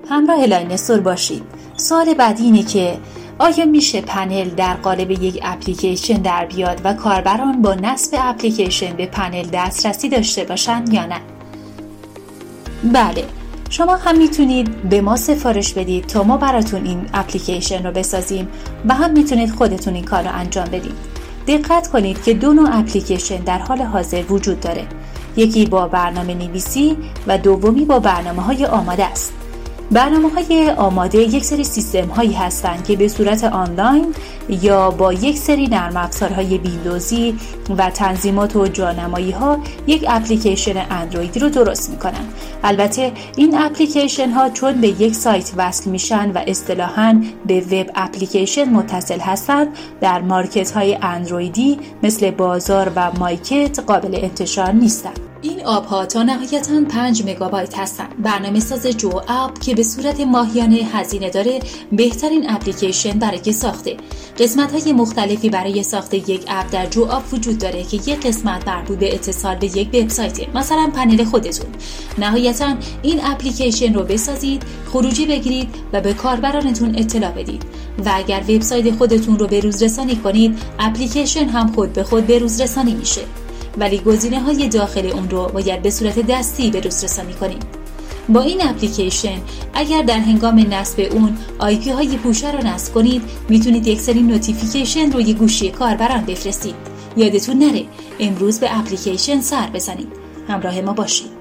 همراه لاینستور باشید. سوال بعدی اینه که آیا میشه پنل در قالب یک اپلیکیشن در بیاد و کاربران با نصب اپلیکیشن به پنل دسترسی داشته باشن یا نه؟ بله، شما هم میتونید به ما سفارش بدید تا ما براتون این اپلیکیشن رو بسازیم و هم میتونید خودتون این کار رو انجام بدید. دقت کنید که دو نوع اپلیکیشن در حال حاضر وجود داره. یکی با برنامه نویسی و دومی با برنامه‌های آماده است. برنامه‌های آماده یک سری سیستم‌هایی هستند که به صورت آنلاین یا با یک سری نرم افزارهای ویندوزی و تنظیمات و جانمایی‌ها یک اپلیکیشن اندرویدی رو درست می‌کنن. البته این اپلیکیشن‌ها چون به یک سایت وصل میشن و اصطلاحاً به وب اپلیکیشن متصل هستند، در مارکت‌های اندرویدی مثل بازار و مایکت قابل انتشار نیستند. این آب‌ها تا نهایتاً 5 مگابایت هستند. برنامه‌ساز جو اپ که به صورت ماهیانه هزینه داره، بهترین اپلیکیشن برای ساخته. قسمت‌های مختلفی برای ساخت یک اپ در جو اپ وجود داره که یک قسمت مربوط به اتصال به یک وبسایت، مثلا پنل خودتون. نهایتاً این اپلیکیشن رو بسازید، خروجی بگیرید و به کاربرانتون اطلاع بدید. و اگر وبسایت خودتون رو به روز رسانی کنید، اپلیکیشن هم خود به خود به روز رسانی میشه. ولی گزینه‌های داخل اون رو باید به صورت دستی به روز رسانی کنید. با این اپلیکیشن اگر در هنگام نصب اون آی‌پی های پوشه رو نصب کنید، میتونید یک سری نوتیفیکیشن روی گوشی کاربران بفرستید. یادتون نره امروز به اپلیکیشن سر بزنید. همراه ما باشید.